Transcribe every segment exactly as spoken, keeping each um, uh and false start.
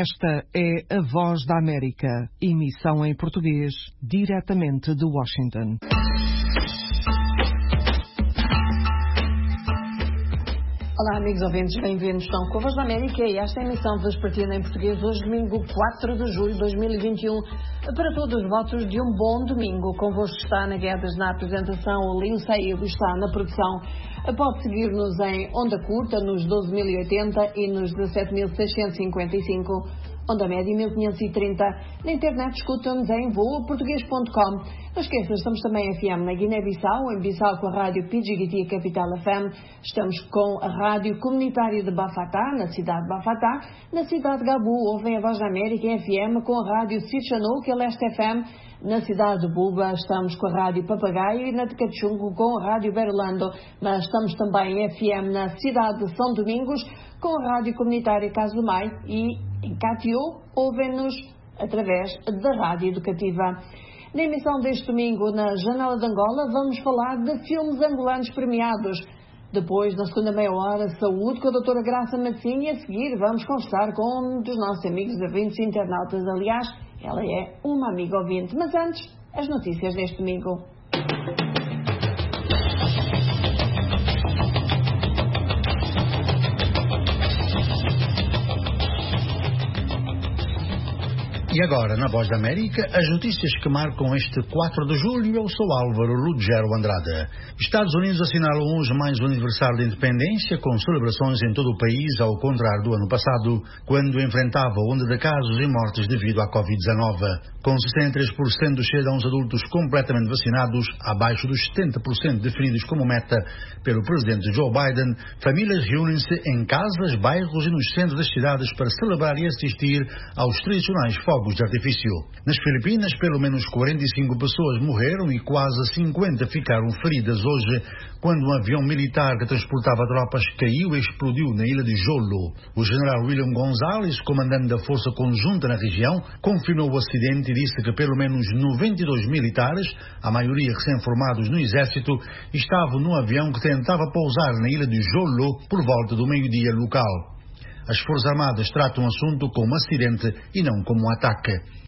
Esta é a Voz da América, emissão em português, diretamente de Washington. Olá, amigos ouvintes, bem-vindos. Estão com a Voz da América e esta é a emissão vespertina em português, hoje, domingo, quatro de julho de dois mil e vinte e um. Para todos os votos de um bom domingo. Convosco está Ana Guedes na apresentação, o Lindsay está na produção. Pode seguir-nos em onda curta, nos doze mil e oitenta e nos dezassete mil seiscentos e cinquenta e cinco. Onda média mil quinhentos e trinta. Na internet escuta-nos em voa português ponto com. Não esqueças, estamos também em F M na Guiné-Bissau, em Bissau com a rádio P G T Capital F M. Estamos com a rádio comunitária de Bafatá, na cidade de Bafatá. Na cidade de Gabu, ouvem a Voz da América em F M com a rádio Sitchanou, que é Leste F M. Na cidade de Buba estamos com a rádio Papagaio e na de Cachungo com a rádio Berlando. Mas estamos também em F M na cidade de São Domingos com a rádio comunitária Caso do Maio e em Catió ouvem-nos através da rádio educativa. Na emissão deste domingo, na Janela de Angola, vamos falar de filmes angolanos premiados. Depois, na segunda meia hora, saúde com a doutora Graça Massinha. E a seguir, vamos conversar com um dos nossos amigos ouvintes e internautas. Aliás, ela é uma amiga ouvinte. Mas antes, as notícias deste domingo. E agora, na Voz da América, as notícias que marcam este quatro de julho. Eu sou Álvaro Lugero Andrade. Estados Unidos assinalam hoje mais um aniversário de independência, com celebrações em todo o país, ao contrário do ano passado, quando enfrentava onda de casos e mortes devido à covid dezenove. Com sessenta e três por cento dos cidadãos adultos completamente vacinados, abaixo dos setenta por cento definidos como meta pelo presidente Joe Biden, famílias reúnem-se em casas, bairros e nos centros das cidades para celebrar e assistir aos tradicionais fogos de artifício. Nas Filipinas, pelo menos quarenta e cinco pessoas morreram e quase cinquenta ficaram feridas hoje, quando um avião militar que transportava tropas caiu e explodiu na ilha de Jolo. O general William Gonzalez, comandante da Força Conjunta na região, confirmou o acidente e disse que pelo menos noventa e dois militares, a maioria recém-formados no exército, estavam num avião que tentava pousar na ilha de Jolo por volta do meio-dia local. As Forças Armadas tratam o assunto como acidente e não como um ataque.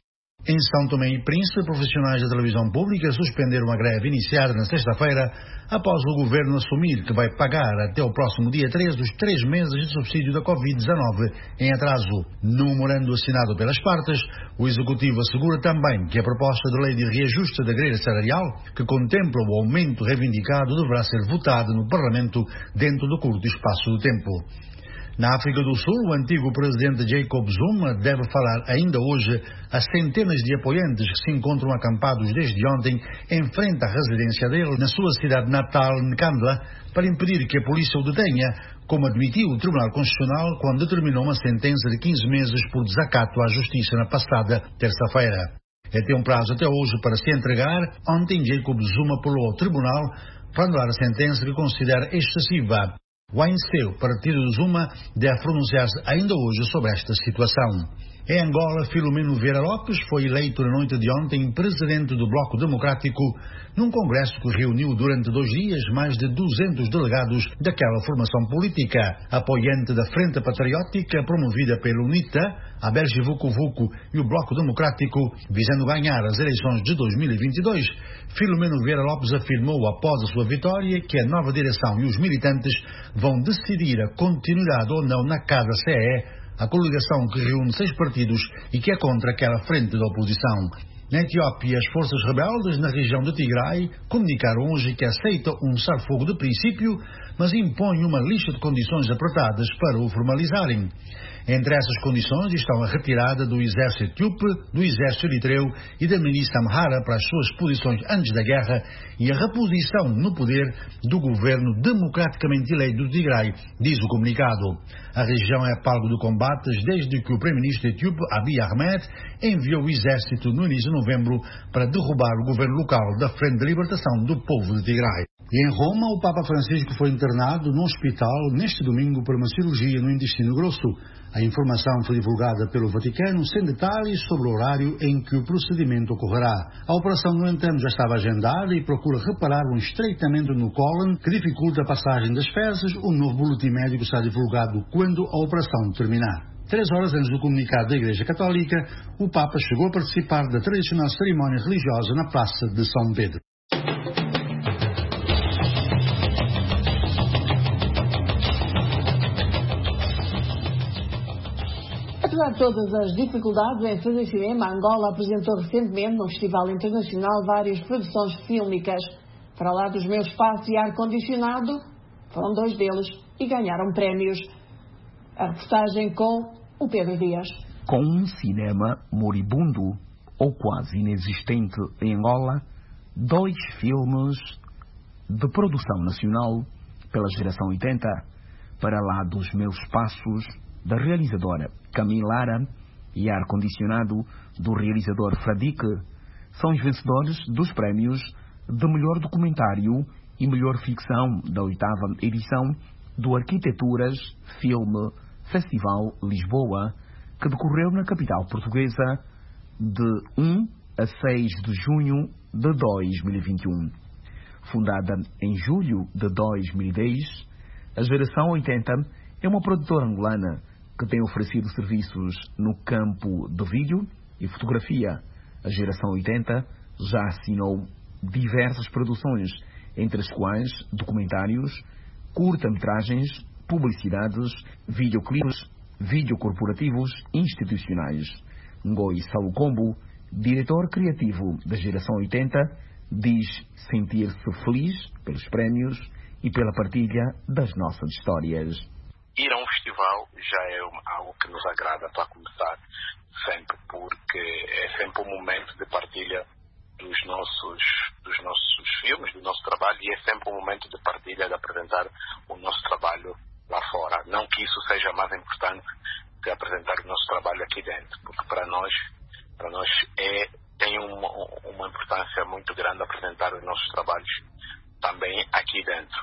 Em São Tomé e Príncipe, profissionais da televisão pública suspenderam a greve iniciada na sexta-feira após o governo assumir que vai pagar até o próximo dia três os três meses de subsídio da covid dezenove em atraso. No memorando assinado pelas partes, o Executivo assegura também que a proposta de lei de reajuste da grelha salarial, que contempla o aumento reivindicado, deverá ser votada no Parlamento dentro do curto espaço de tempo. Na África do Sul, o antigo presidente Jacob Zuma deve falar ainda hoje a centenas de apoiantes que se encontram acampados desde ontem em frente à residência dele, na sua cidade natal, Nkandla, para impedir que a polícia o detenha, como admitiu o Tribunal Constitucional quando determinou uma sentença de quinze meses por desacato à justiça na passada terça-feira. Ele tem um prazo até hoje para se entregar. Ontem, Jacob Zuma pulou ao tribunal para anular a sentença que considera excessiva. O A N C, o partido de Zuma, deve pronunciar-se ainda hoje sobre esta situação. Em Angola, Filomeno Vieira Lopes foi eleito na noite de ontem presidente do Bloco Democrático, num congresso que reuniu durante dois dias mais de duzentos delegados daquela formação política, apoiante da Frente Patriótica promovida pelo UNITA, a Berge Vucu Vucu e o Bloco Democrático, visando ganhar as eleições de dois mil e vinte e dois. Filomeno Vieira Lopes afirmou após a sua vitória que a nova direção e os militantes vão decidir a continuidade ou não na Casa C E, a coligação que reúne seis partidos e que é contra aquela frente da oposição. Na Etiópia, as forças rebeldes na região de Tigray comunicaram hoje que aceitam um cessar-fogo de princípio, mas impõem uma lista de condições apertadas para o formalizarem. Entre essas condições estão a retirada do exército etíope, do exército eritreu e da milícia Amhara para as suas posições antes da guerra e a reposição no poder do governo democraticamente eleito do Tigray, diz o comunicado. A região é palco de combates desde que o primeiro-ministro etíope Abiy Ahmed enviou o exército no início de novembro para derrubar o governo local da Frente de Libertação do Povo de Tigray. E em Roma, o Papa Francisco foi internado no hospital neste domingo por uma cirurgia no intestino grosso. A informação foi divulgada pelo Vaticano sem detalhes sobre o horário em que o procedimento ocorrerá. A operação, no entanto, já estava agendada e procura reparar um estreitamento no cólon que dificulta a passagem das fezes. O novo boletim médico será divulgado quando a operação terminar. Três horas antes do comunicado da Igreja Católica, o Papa chegou a participar da tradicional cerimónia religiosa na Praça de São Pedro. Apesar de todas as dificuldades em fazer cinema, Angola apresentou recentemente no Festival Internacional várias produções fílmicas. Para lá dos Meus Espaços e Ar-Condicionado, foram dois deles e ganharam prémios. A reportagem com o Pedro Dias. Com um cinema moribundo ou quase inexistente em Angola, dois filmes de produção nacional pela geração oitenta, Para lá dos Meus Passos, da realizadora Camille Lara, e Ar-Condicionado, do realizador Fradique, são os vencedores dos prémios de melhor documentário e melhor ficção da oitava edição do Arquiteturas Filme Festival Lisboa, que decorreu na capital portuguesa de um a seis de junho de dois mil e vinte e um. Fundada em julho de dois mil e dez, a Geração oitenta é uma produtora angolana que tem oferecido serviços no campo de vídeo e fotografia. A Geração oitenta já assinou diversas produções, entre as quais documentários, curta-metragens, publicidades, videoclipes, videocorporativos institucionais. Ngoi Salucombo, diretor criativo da Geração oitenta, diz sentir-se feliz pelos prémios e pela partilha das nossas histórias. Ir a um festival já é algo que nos agrada, para começar, sempre, porque é sempre um momento de partilha dos nossos, dos nossos filmes, do nosso trabalho, e é sempre um momento de partilha, de apresentar o nosso trabalho lá fora. Não que isso seja mais importante que apresentar o nosso trabalho aqui dentro, porque para nós, para nós é, tem uma, uma importância muito grande apresentar os nossos trabalhos também aqui dentro.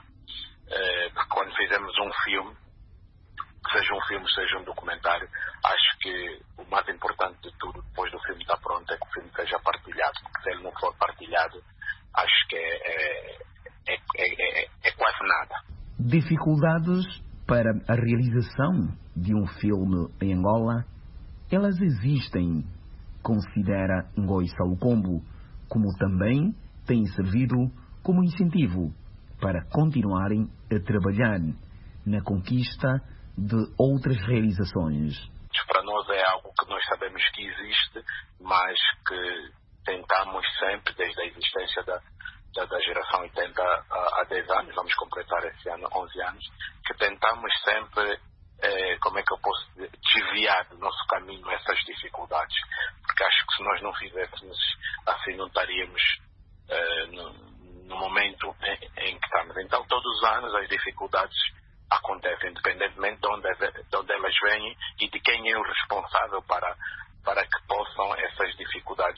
É, porque quando fizemos um filme, seja um filme, seja um documentário, acho que o mais importante de tudo, depois do filme estar pronto, é que o filme seja partilhado, porque se ele não for partilhado, acho que é, é, é, é, é, é quase nada. Dificuldades para a realização de um filme em Angola, elas existem, considera Ngoi Salucombo, como também tem servido como incentivo para continuarem a trabalhar na conquista de outras realizações. Para nós é algo que nós sabemos que existe, mas que tentamos sempre, desde a existência da, da, da Geração oitenta há dez anos, vamos completar esse ano onze anos, que tentamos sempre, eh, como é que eu posso dizer, desviar do nosso caminho essas dificuldades, porque acho que se nós não fizéssemos assim, não estaríamos eh, no, no momento em, em que estamos. Então, todos os anos as dificuldades acontecem, independentemente de onde, de onde elas vêm e de quem é o responsável para, para que possam essas dificuldades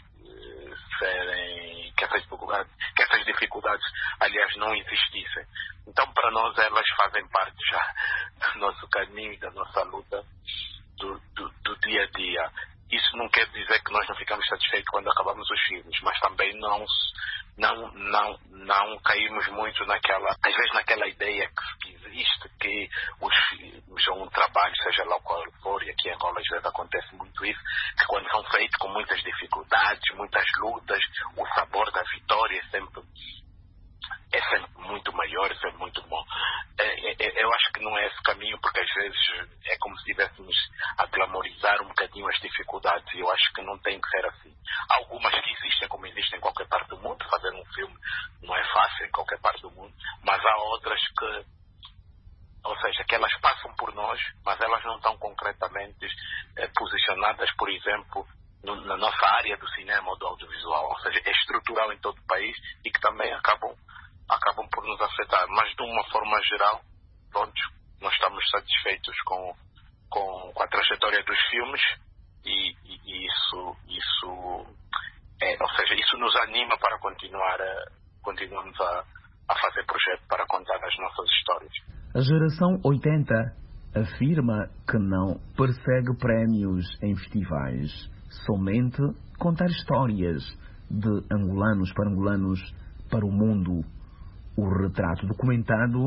eh, serem, que essas dificuldades, que essas dificuldades, aliás, não existissem. Então, para nós, elas fazem parte já do nosso caminho e da nossa luta do, do, do dia a dia. Isso não quer dizer que nós não ficamos satisfeitos quando acabamos os filmes, mas também não, não, não, não caímos muito naquela, às vezes naquela ideia que, que existe, que os filmes são um trabalho, seja lá qual for, e aqui em Angola às vezes acontece muito isso, que quando são feitos com muitas dificuldades, muitas lutas, o sabor da vitória é sempre, é sempre muito maior, é sempre muito bom. É, é, eu acho que não é esse caminho, porque às vezes é como se estivéssemos a glamorizar um bocadinho as dificuldades, e eu acho que não tem que ser assim. Há algumas que existem, como existem em qualquer parte do mundo, fazer um filme não é fácil em qualquer parte do mundo, mas há outras que, ou seja, que elas passam por nós, mas elas não estão concretamente eh, posicionadas, por exemplo, no, na nossa área do cinema ou do audiovisual, ou seja, é estrutural em todo o país e que também acabam acabam por nos afetar, mas de uma forma geral, pronto, nós estamos satisfeitos com, com, com a trajetória dos filmes e, e, e isso, isso é, ou seja, isso nos anima para continuar a, continuamos a, a fazer projeto para contar as nossas histórias. A Geração oitenta afirma que não persegue prémios em festivais, somente contar histórias de angolanos para angolanos para o mundo. O retrato documentado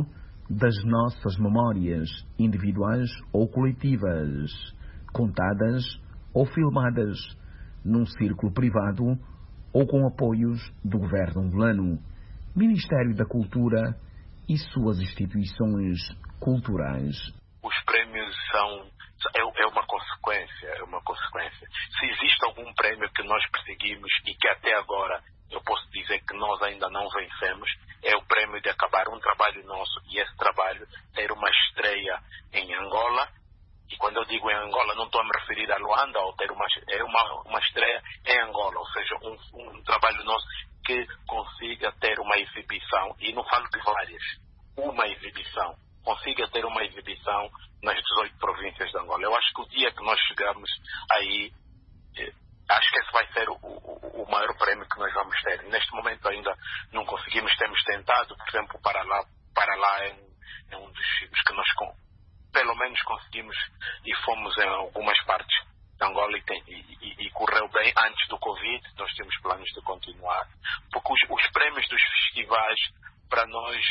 das nossas memórias individuais ou coletivas, contadas ou filmadas num círculo privado ou com apoios do governo angolano, Ministério da Cultura e suas instituições culturais. Os prémios são é, é uma consequência, é uma consequência. Se existe algum prémio que nós perseguimos e que até agora eu posso dizer que nós ainda não vencemos, é o prémio de acabar um trabalho nosso e esse trabalho ter uma estreia em Angola. E quando eu digo em Angola, não estou a me referir a Luanda, ou ter uma, é uma, uma estreia em Angola, ou seja, um, um trabalho nosso que consiga ter uma exibição, e não falo de várias, uma exibição, consiga ter uma exibição nas dezoito províncias de Angola. Eu acho que o dia que nós chegamos aí, acho que esse vai ser o, o, o maior prémio que nós vamos ter. Neste momento ainda não conseguimos, temos tentado, por exemplo, para lá, para lá é, um, é um dos filmes que nós pelo menos conseguimos e fomos em algumas partes de Angola e, tem, e, e, e correu bem antes do Covid. Nós temos planos de continuar, porque os, os prémios dos festivais para nós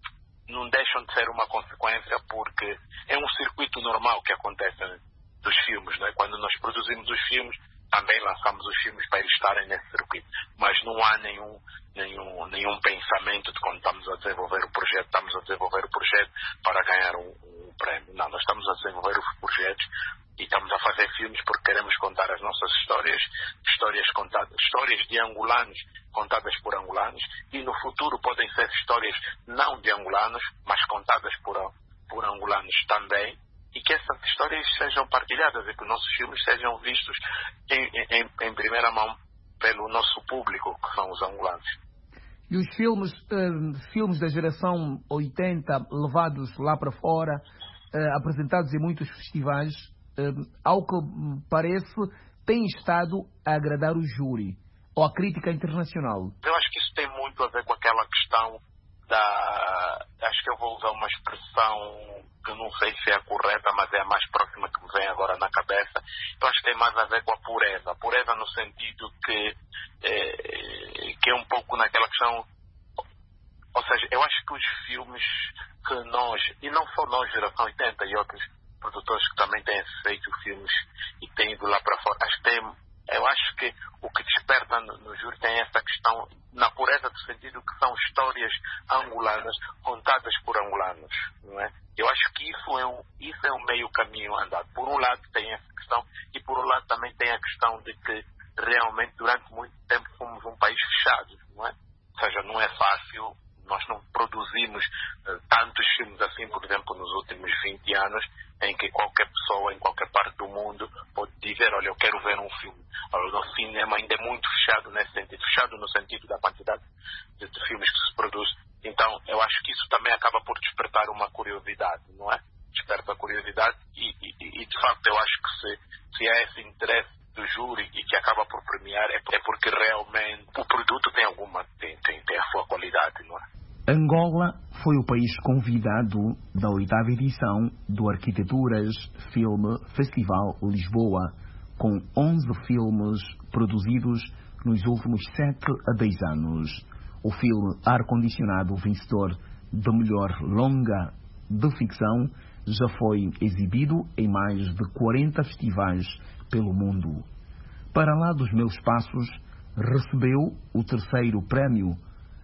não deixam de ser uma consequência, porque é um circuito normal que acontece dos filmes, não é? Quando nós produzimos os filmes, também lançamos os filmes para eles estarem nesse circuito, mas não há nenhum, nenhum, nenhum pensamento de quando estamos a desenvolver o projeto, estamos a desenvolver o projeto para ganhar um, um prémio. Não, nós estamos a desenvolver os projetos e estamos a fazer filmes porque queremos contar as nossas histórias, histórias contadas, histórias de angolanos contadas por angolanos, e no futuro podem ser histórias não de angolanos, mas contadas por, por angolanos também, e que essas histórias sejam partilhadas e que os nossos filmes sejam vistos em, em, em primeira mão pelo nosso público, que são os angolanos. E os filmes, uh, filmes da geração oitenta levados lá para fora, uh, apresentados em muitos festivais, uh, ao que parece, têm estado a agradar o júri ou a crítica internacional. Eu acho que isso tem muito a ver com aquela questão da... Acho que eu vou usar uma expressão que não sei se é a correta, mas é a mais próxima que me vem agora na cabeça. Eu acho que tem mais a ver com a pureza. A pureza no sentido que, é, que é um pouco naquela questão... Ou seja, eu acho que os filmes que nós, e não só nós, Geração oitenta, e outros produtores que também têm feito filmes e têm ido lá para fora, acho que tem, eu acho que o que desperta no, no júri tem essa questão, na pureza do sentido que são histórias angolanas contadas por angolanos, não é? Eu acho que isso é um, isso é um meio caminho andado. Por um lado tem essa questão, e por um lado também tem a questão de que realmente durante muito tempo fomos um país fechado, não é? Ou seja, não é fácil. Nós não produzimos uh, tantos filmes assim, por exemplo, nos últimos vinte anos, em que qualquer pessoa, em qualquer parte do mundo, pode dizer, olha, eu quero ver um filme. O nosso cinema ainda é muito fechado nesse sentido, fechado no sentido da quantidade de, de filmes que se produz. Então, eu acho que isso também acaba por despertar uma curiosidade, não é? Desperta a curiosidade e, e, e de facto, eu acho que se, se há esse interesse do júri e que acaba por premiar, é, é porque realmente o produto tem alguma, tem, tem, tem a sua qualidade, não é? Angola foi o país convidado da oitava edição do Arquiteturas Filme Festival Lisboa, com onze filmes produzidos nos últimos sete a dez anos. O filme Ar Condicionado, vencedor de melhor longa de ficção, já foi exibido em mais de quarenta festivais pelo mundo. Para lá dos meus passos, recebeu o terceiro prémio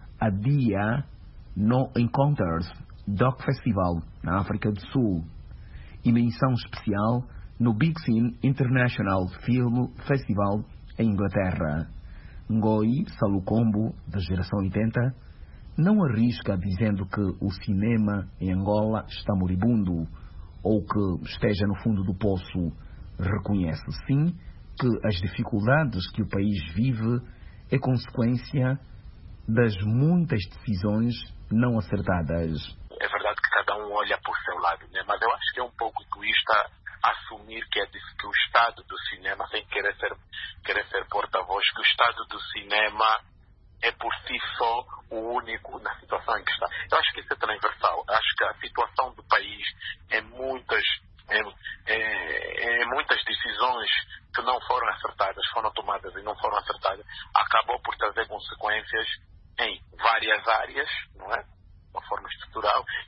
Adia No Encounters Doc Festival, na África do Sul, e menção especial no Big Scene International Film Festival, em Inglaterra. Ngoi Salucombo, da geração oitenta, não arrisca dizendo que o cinema em Angola está moribundo ou que esteja no fundo do poço. Reconhece, sim, que as dificuldades que o país vive é consequência das muitas decisões não acertadas. É verdade que cada um olha por seu lado, né? Mas eu acho que é um pouco egoísta assumir que, é de, que o estado do cinema, sem querer ser, querer ser porta-voz, que o estado do cinema é por si só o único na situação em que está. Eu acho que isso é transversal. Eu acho que a situação do país é muitas, é, é, é muitas decisões que não foram acertadas, foram tomadas e não foram acertadas, acabou por trazer consequências em várias áreas, não é? De uma forma estrutural, e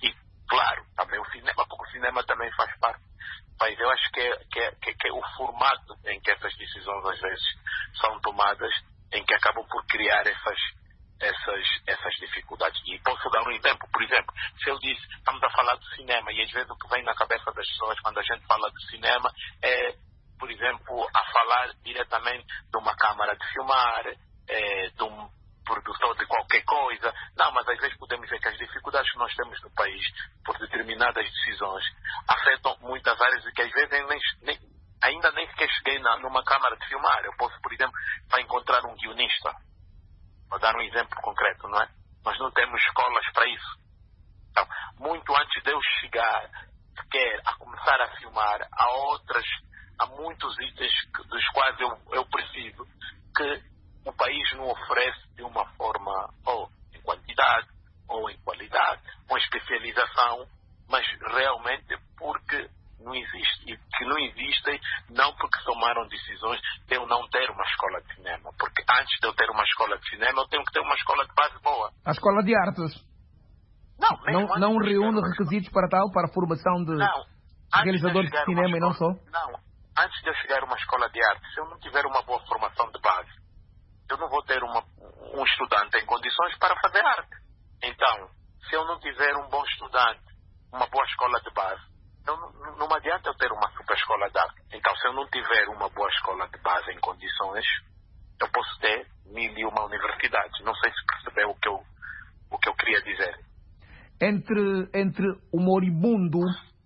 claro, também o cinema, porque o cinema também faz parte. Mas eu acho que é, que, é, que é o formato em que essas decisões às vezes são tomadas, em que acabam por criar essas, essas, essas dificuldades. E posso dar um exemplo. Por exemplo, se eu disse, estamos a falar de cinema, e às vezes o que vem na cabeça das pessoas quando a gente fala de cinema é, por exemplo, a falar diretamente de uma câmara de filmar, é, de um produtor de qualquer coisa. Não, mas às vezes podemos ver que as dificuldades que nós temos no país por determinadas decisões afetam muitas áreas e que às vezes nem, nem, ainda nem sequer cheguei na, numa câmara de filmar. Eu posso, por exemplo, para encontrar um guionista. Vou dar um exemplo concreto, não é? Nós não temos escolas para isso. Então, muito antes de eu chegar sequer a começar a filmar, há outras, há muitos itens que, dos quais eu, eu preciso que o país não oferece de uma forma, ou em quantidade, ou em qualidade, ou em especialização, mas realmente porque não existe. E que não existem, não porque tomaram decisões de eu não ter uma escola de cinema. Porque antes de eu ter uma escola de cinema, eu tenho que ter uma escola de base boa. A escola de artes? Não, não, não reúne requisitos para tal, para a formação de não, realizadores de, de cinema escola, e não só? Não, antes de eu chegar a uma escola de arte, se eu não tiver uma boa formação de base, eu não vou ter uma, um estudante em condições para fazer arte. Então, se eu não tiver um bom estudante, uma boa escola de base, eu não, não adianta eu ter uma super escola de arte. Então, se eu não tiver uma boa escola de base em condições, eu posso ter mil e uma universidades. Não sei se percebeu o que eu, o que eu queria dizer. Entre, entre o moribundo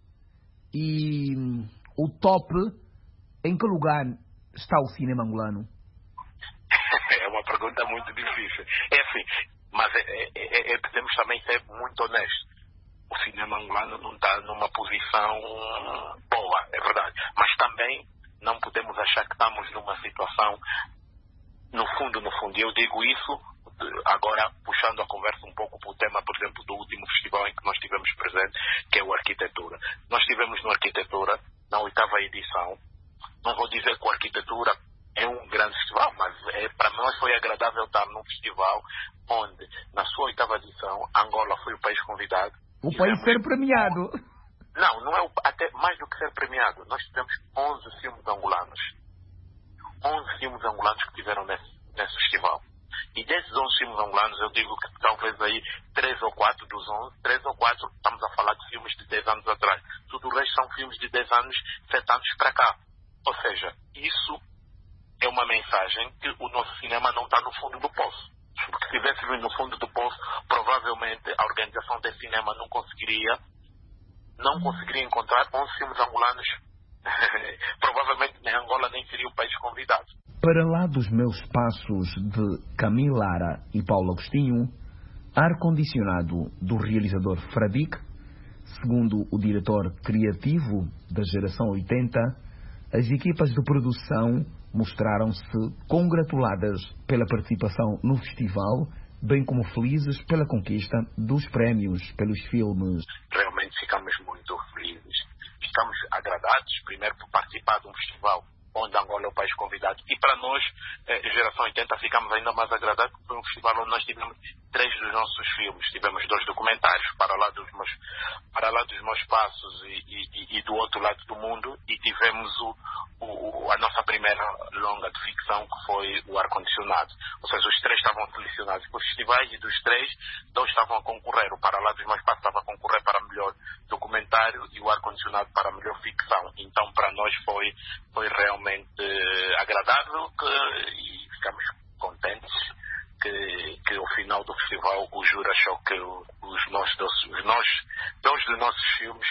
e o top, em que lugar está o cinema angolano? É uma pergunta muito difícil. É assim, mas é, é, é, podemos também ser muito honestos. O cinema angolano não está numa posição boa, é verdade. Mas também não podemos achar que estamos numa situação, no fundo, no fundo. E eu digo isso agora puxando a conversa um pouco para o tema, por exemplo, do último festival em que nós estivemos presentes, que é o Arquitetura. Nós estivemos no Arquitetura, na oitava edição. Não vou dizer que o Arquitetura é um grande festival, mas é, para nós foi agradável estar num festival onde, na sua oitava edição, Angola foi o país convidado. O país ser premiado. Não, não é o, até mais do que ser premiado. Nós tivemos onze filmes angolanos. onze filmes angolanos que tiveram nesse, nesse festival. E desses onze filmes angolanos, eu digo que talvez aí três ou quatro dos onze, três ou quatro, estamos a falar de filmes de dez anos atrás. Tudo o resto são filmes de dez anos, sete anos para cá. Ou seja, isso é uma mensagem que o nosso cinema não está no fundo do poço. Porque se estivéssemos no fundo do poço, provavelmente a organização desse cinema não conseguiria, não conseguiria encontrar onze filmes angolanos. Provavelmente nem Angola nem seria o país convidado. Para lá dos meus passos de Camille Lara e Paulo Agostinho, ar-condicionado do realizador Fradique, segundo o diretor criativo da geração oitenta, as equipas de produção mostraram-se congratuladas pela participação no festival, bem como felizes pela conquista dos prémios pelos filmes. Realmente ficamos muito felizes. Ficamos agradados, primeiro, por participar de um festival onde Angola é o país convidado. E para nós, eh, geração oitenta, ficamos ainda mais agradados porque foi um festival onde nós tivemos três dos nossos filmes. Tivemos dois documentários, Para lá dos meus, para lá dos meus passos e, e, e do outro lado do mundo. E tivemos o, o, a nossa primeira longa de ficção, que foi o Ar-Condicionado. Ou seja, os três estavam selecionados por festivais e dos três, dois estavam a concorrer. O Para lá dos meus passos estava a concorrer para melhor documentário e o Ar-Condicionado para melhor ficção. Então, para nós foi, foi realmente agradável que, e ficamos contentes que, que ao final do festival o júri achou que os nossos, os nossos, dois dos nossos filmes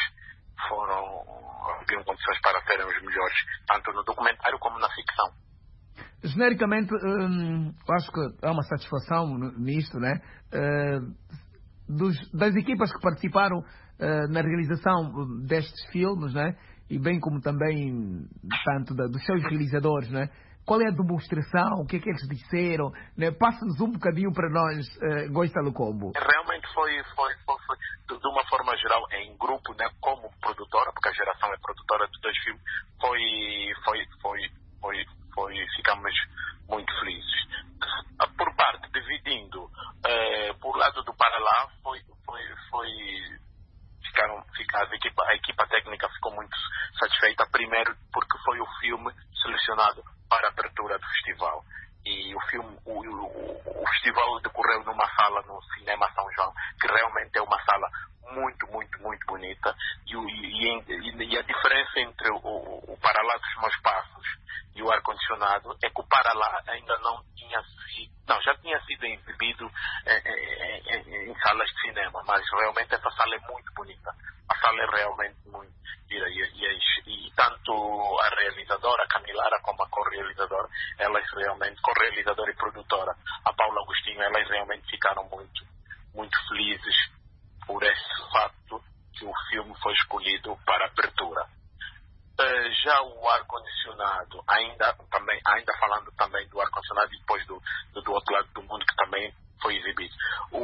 foram, haviam condições para serem os melhores, tanto no documentário como na ficção. Genericamente, hum, acho que há uma satisfação nisto, né? Uh, dos, das equipas que participaram uh, na realização destes filmes, né? E bem como também tanto da, dos seus realizadores, né? Qual é a demonstração? O que é que eles disseram? Né? Passa-nos um bocadinho para nós, uh, Gosta Lucombo. Realmente foi, foi, foi, foi de, de uma forma geral, em grupo, né? Como produtora, porque a geração é produtora de dois filmes, foi, foi, foi, foi, foi, ficamos muito felizes. Por parte, dividindo, uh, por lado do Para lá, foi, foi, foi, ficaram a equipa, a equipa técnica ficou muito satisfeita, primeiro porque foi o filme selecionado para a abertura do festival. E o filme, o, o, o festival decorreu numa sala no Cinema São João, que realmente é uma sala muito, muito, muito bonita. E, e, e, e a diferença entre o, o, o Para Lá dos Meus Passos e o ar-condicionado é que o Para Lá ainda não tinha sido, não, já tinha sido exibido em, em, em salas de cinema, mas realmente essa sala é muito bonita. A sala é realmente muito gira e, e, e tanto a realizadora, a Camilara, como a co-realizadora, elas realmente, co-realizadora e produtora, a Paula Agostinho, elas realmente ficaram muito, muito felizes por esse facto que o filme foi escolhido para abertura. Uh, já o ar-condicionado, ainda, também, ainda falando também do ar-condicionado e depois do, do, do outro lado do mundo que também foi exibido. O,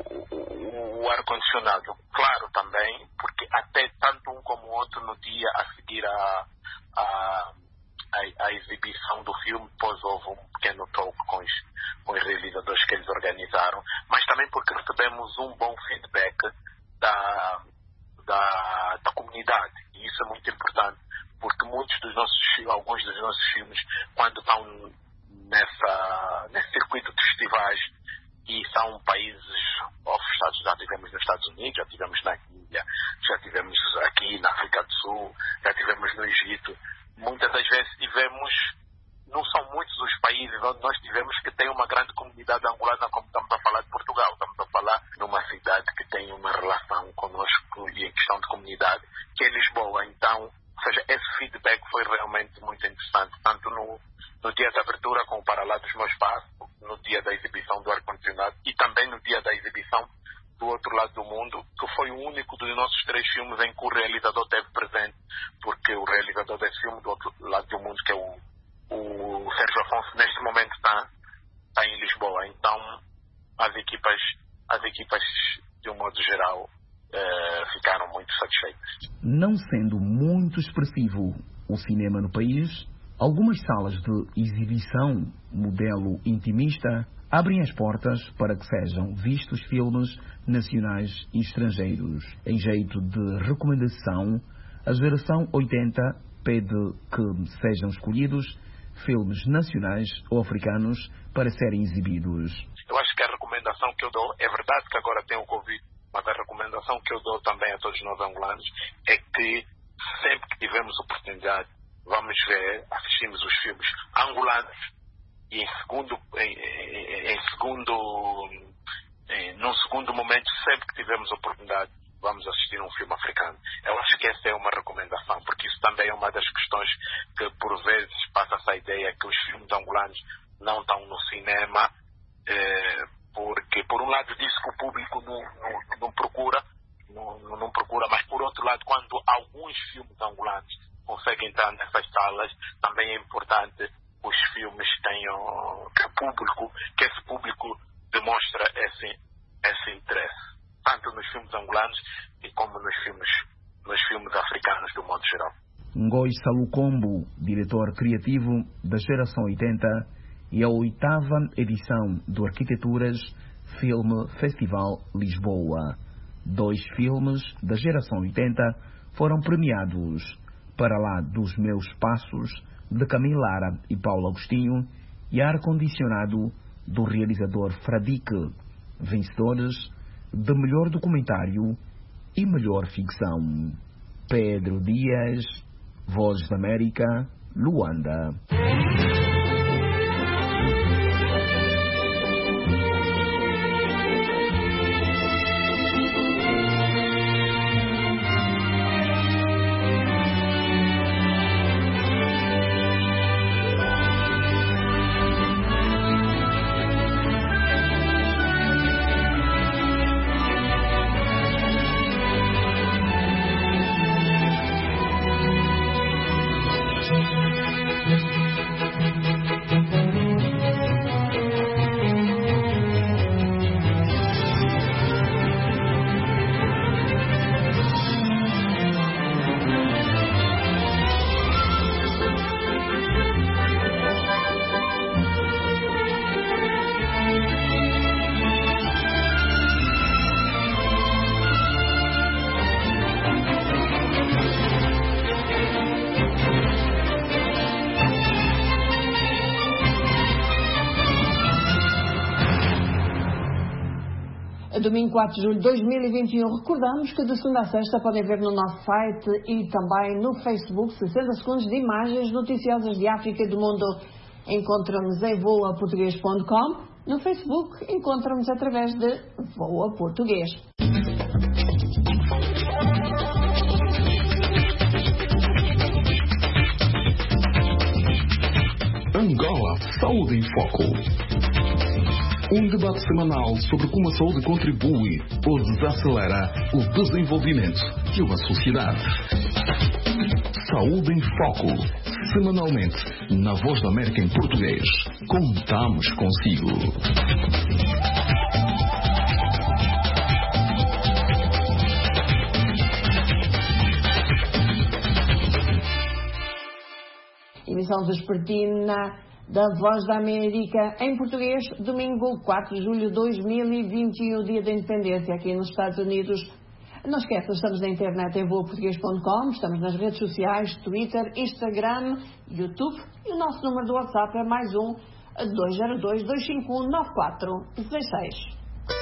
o, o ar-condicionado, claro também, porque até tanto um como o outro no dia a seguir a, a, a, a exibição do filme, depois houve um pequeno talk com os, com os realizadores que eles organizaram, mas também porque recebemos um bom feedback da, da, da comunidade, e isso é muito importante, porque muitos dos nossos, alguns dos nossos filmes, quando estão nessa, nesse circuito de festivais, e são países ofertados, já tivemos nos Estados Unidos, já tivemos na Índia, já tivemos aqui na África do Sul, já tivemos no Egito. Muitas das vezes tivemos, não são muitos os países onde nós tivemos que tem uma grande comunidade angolana, como estamos a falar de Portugal. Estamos a falar numa cidade que tem uma relação conosco e em questão de comunidade, que é Lisboa. Então, ou seja, esse feedback foi realmente muito interessante, tanto no, no dia da abertura com o Para Lá dos Meus Passos, no dia da exibição do ar-condicionado e também no dia da exibição do Outro Lado do Mundo, que foi o único dos nossos três filmes em que o realizador esteve presente, porque o realizador desse filme do Outro Lado do Mundo, que é o, o Sérgio Afonso, neste momento está, está em Lisboa. Então, as equipas, as equipas de um modo geral, eh, ficaram muito satisfeitas. Não sendo muito expressivo o cinema no país, algumas salas de exibição modelo intimista abrem as portas para que sejam vistos filmes nacionais e estrangeiros. Em jeito de recomendação, a geração oitenta pede que sejam escolhidos filmes nacionais ou africanos para serem exibidos. Eu acho que a recomendação que eu dou, é verdade que agora tem o Covid, mas a recomendação que eu dou também a todos nós angolanos é que sempre que tivermos oportunidade, vamos ver, assistimos os filmes angolanos e em segundo, em, em, em segundo, em, num segundo momento, sempre que tivermos oportunidade, vamos assistir um filme africano. Eu acho que essa é uma recomendação, porque isso também é uma das questões que por vezes passa-se a ideia que os filmes angolanos não estão no cinema, eh, porque por um lado diz que o público não, não, não procura, não, não procura, mas por outro lado, quando alguns filmes angolanos conseguem entrar nessas salas, também é importante que os filmes tenham, que o público, que esse público demonstra esse, esse interesse, tanto nos filmes angolanos e como nos filmes, nos filmes africanos do modo geral. Ngoi Salucombo, diretor criativo da Geração oitenta, e a oitava edição do Arquiteturas Filme Festival Lisboa. Dois filmes da Geração oitenta foram premiados: Para Lá dos Meus Passos, de Camilara e Paulo Agostinho, e Ar-Condicionado, do realizador Fradique, vencedores de melhor documentário e melhor ficção. Pedro Dias, Voz da América, Luanda. Thank you. Domingo quatro de julho de dois mil e vinte e um. Recordamos que de segunda a sexta podem ver no nosso site e também no Facebook sessenta segundos de imagens noticiosas de África e do mundo. Encontram-nos em voa português ponto com. No Facebook encontram-nos através de Voa Português. Angola Saúde em Foco. Um debate semanal sobre como a saúde contribui ou desacelera o desenvolvimento de uma sociedade. Saúde em Foco. Semanalmente, na Voz da América em português. Contamos consigo. Emissão vespertina da Voz da América em português, domingo quatro de julho de dois mil e vinte e um, dia da independência aqui nos Estados Unidos. Não esqueça, estamos na internet em voa português ponto com, estamos nas redes sociais, Twitter, Instagram, YouTube e o nosso número do WhatsApp é mais um dois zero dois, dois cinco um, nove quatro seis seis.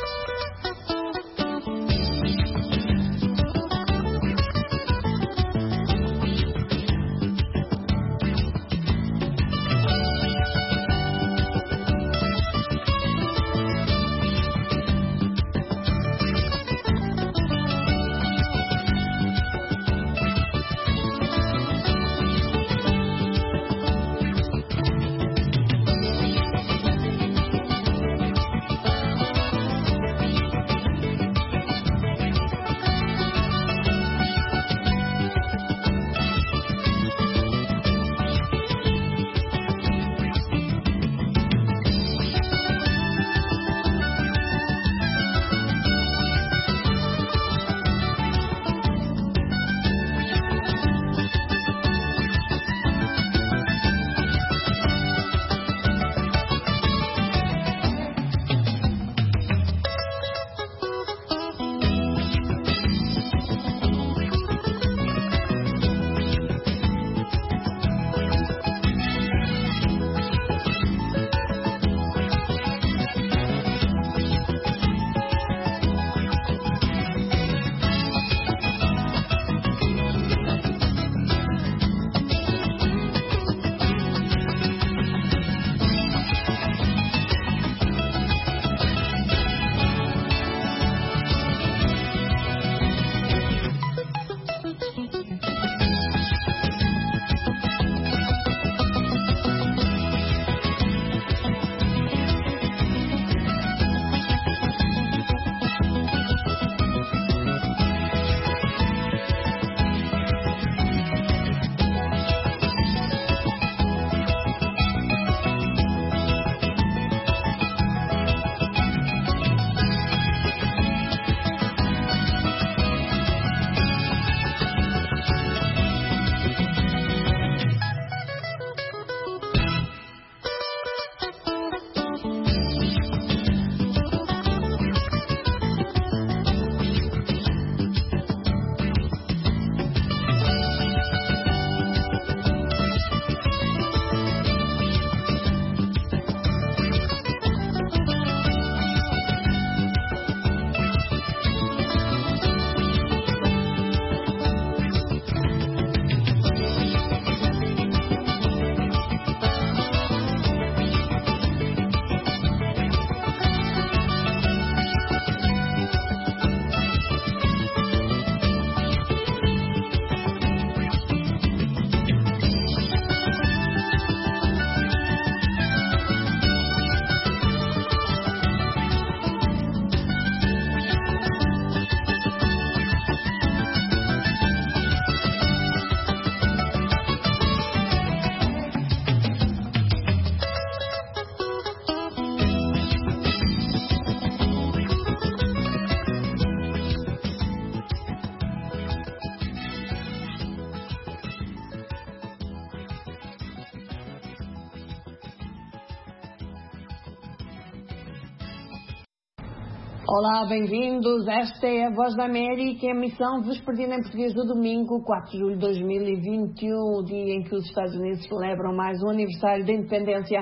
Olá, bem-vindos. Esta é a Voz da América, emissão vespertina em português do domingo, quatro de julho de dois mil e vinte e um, o dia em que os Estados Unidos celebram mais um aniversário da independência.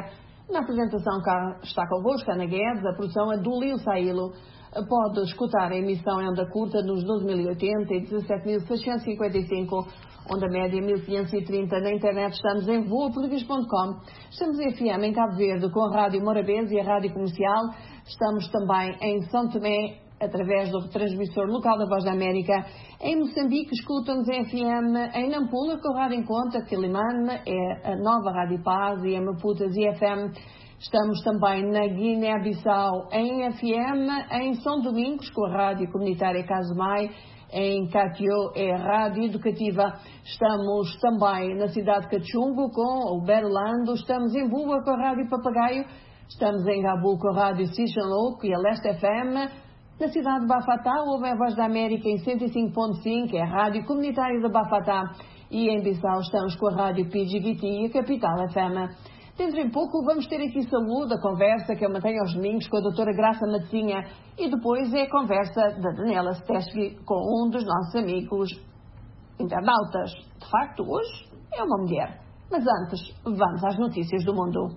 Na apresentação cá está convosco Ana Guedes, a produção é do Lio Sailo. Pode escutar a emissão em onda curta nos doze mil e oitenta e dezassete mil seiscentos e cinquenta e cinco, onda média mil quinhentos e trinta. Na internet estamos em voa português ponto com. Estamos em F M em Cabo Verde com a Rádio Morabeza e a Rádio Comercial. Estamos também em São Tomé através do retransmissor local da Voz da América. Em Moçambique escutam-nos em F M em Nampula com a Rádio em Conta, Quilimane é a nova Rádio Paz e em Maputas e F M. Estamos também na Guiné-Bissau em F M, em São Domingos com a Rádio Comunitária Casumai, em Catió é a Rádio Educativa. Estamos também na cidade de Cachungo com o Berlando, estamos em Buba com a Rádio Papagaio, estamos em Gabu com a Rádio Sichanlouco e a Leste F M. Na cidade de Bafatá, ouve a Voz da América em cento e cinco ponto cinco, é a Rádio Comunitária de Bafatá. E em Bissau estamos com a Rádio Pidgiviti e a Capital F M. Dentro em pouco vamos ter aqui saúde, a conversa que eu mantenho aos domingos com a doutora Graça Matezinha. E depois é a conversa da Daniela Stesky com um dos nossos amigos internautas. De facto, hoje é uma mulher. Mas antes, vamos às notícias do mundo.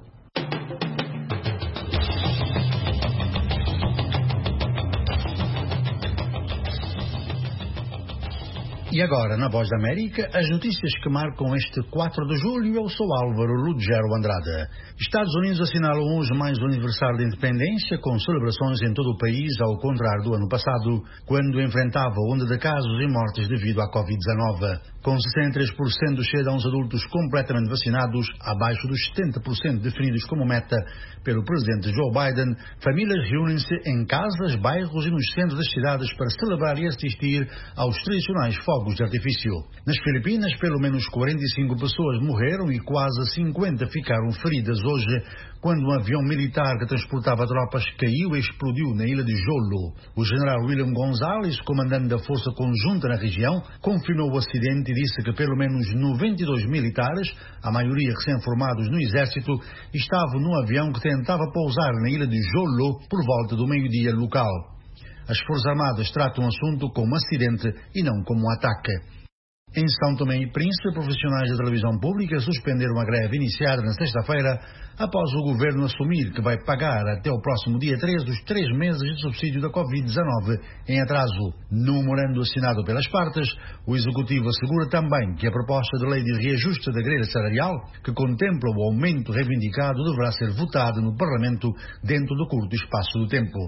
E agora, na Voz da América, as notícias que marcam este quatro de julho. Eu sou Álvaro Lugero Andrade. Estados Unidos assinalam hoje mais o aniversário da independência, com celebrações em todo o país, ao contrário do ano passado, quando enfrentava onda de casos e mortes devido à covid dezenove. Com sessenta e três por cento dos cidadãos adultos completamente vacinados, abaixo dos setenta por cento definidos como meta pelo presidente Joe Biden, famílias reúnem-se em casas, bairros e nos centros das cidades para celebrar e assistir aos tradicionais fogos de artifício. Nas Filipinas, pelo menos quarenta e cinco pessoas morreram e quase cinquenta ficaram feridas hoje, quando um avião militar que transportava tropas caiu e explodiu na ilha de Jolo. O general William Gonzalez, comandante da Força Conjunta na região, confirmou o acidente e disse que pelo menos noventa e dois militares, a maioria recém-formados no exército, estavam num avião que tentava pousar na ilha de Jolo por volta do meio-dia local. As Forças Armadas tratam o assunto como acidente e não como um ataque. Em São Tomé e Príncipe, profissionais da televisão pública suspenderam a greve iniciada na sexta-feira após o governo assumir que vai pagar até o próximo dia três os três meses de subsídio da covid dezenove em atraso. No memorando assinado pelas partes, o Executivo assegura também que a proposta de lei de reajuste da grelha salarial, que contempla o aumento reivindicado, deverá ser votada no Parlamento dentro do curto espaço do tempo.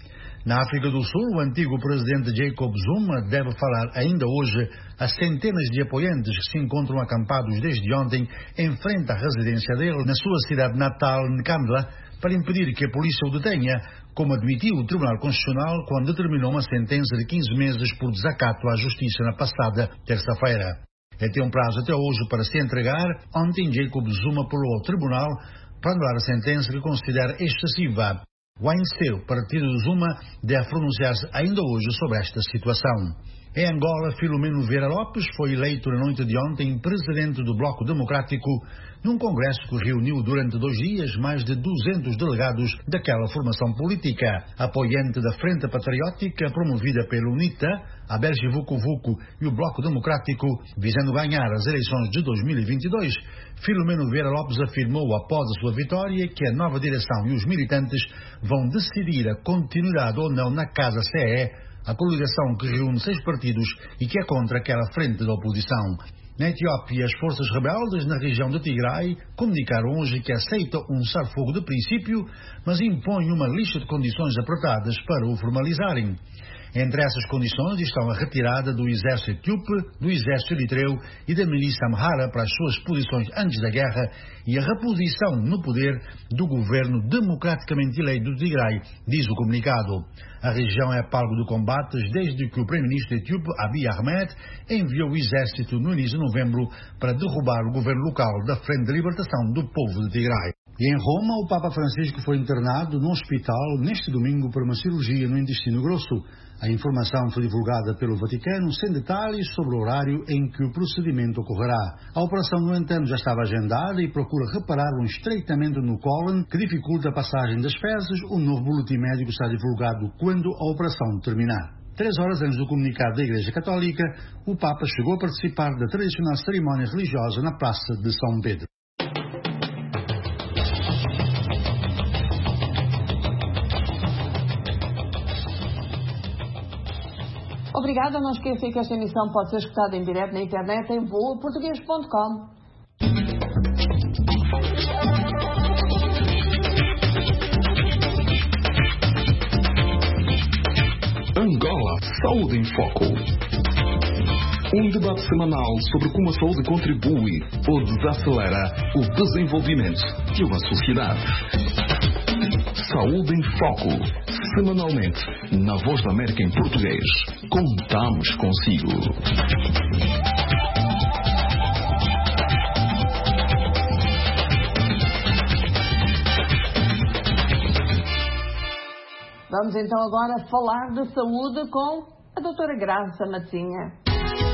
Na África do Sul, o antigo presidente Jacob Zuma deve falar ainda hoje a centenas de apoiantes que se encontram acampados desde ontem em frente à residência dele, na sua cidade natal, Nkandla, para impedir que a polícia o detenha, como admitiu o Tribunal Constitucional quando determinou uma sentença de quinze meses por desacato à justiça na passada terça-feira. Ele tem um prazo até hoje para se entregar. Ontem, Jacob Zuma apelou ao Tribunal para anular a sentença que considera excessiva. O A N C, o partido de Zuma, deve pronunciar-se ainda hoje sobre esta situação. Em Angola, Filomeno Vieira Lopes foi eleito na noite de ontem presidente do Bloco Democrático, num congresso que reuniu durante dois dias mais de duzentos delegados daquela formação política. Apoiante da Frente Patriótica, promovida pelo UNITA, a Belge Vucu Vucu e o Bloco Democrático, visando ganhar as eleições de dois mil e vinte e dois, Filomeno Vieira Lopes afirmou após a sua vitória que a nova direção e os militantes vão decidir a continuidade ou não na Casa C E, a coligação que reúne seis partidos e que é contra aquela frente da oposição. Na Etiópia, as forças rebeldes na região de Tigray comunicaram hoje que aceitam um cessar-fogo de princípio, mas impõem uma lista de condições apertadas para o formalizarem. Entre essas condições estão a retirada do exército etíope, do exército eritreu e da milícia Amhara para as suas posições antes da guerra e a reposição no poder do governo democraticamente eleito do Tigray, diz o comunicado. A região é palco de combates desde que o primeiro-ministro etíope Abiy Ahmed enviou o exército no início de novembro para derrubar o governo local da Frente de Libertação do Povo de Tigray. E em Roma, o Papa Francisco foi internado no hospital neste domingo por uma cirurgia no intestino grosso. A informação foi divulgada pelo Vaticano sem detalhes sobre o horário em que o procedimento ocorrerá. A operação, no entanto, já estava agendada e procura reparar um estreitamento no cólon que dificulta a passagem das fezes. O novo boletim médico será divulgado quando a operação terminar. Três horas antes do comunicado da Igreja Católica, o Papa chegou a participar da tradicional cerimónia religiosa na Praça de São Pedro. Obrigada, não esqueça que esta emissão pode ser escutada em direto na internet em voa português ponto com. Angola Saúde em Foco. Um debate semanal sobre como a saúde contribui ou desacelera o desenvolvimento de uma sociedade. Saúde em Foco. Semanalmente, na Voz da América em português. Contamos consigo. Vamos então agora falar de saúde com a doutora Graça Matzinha.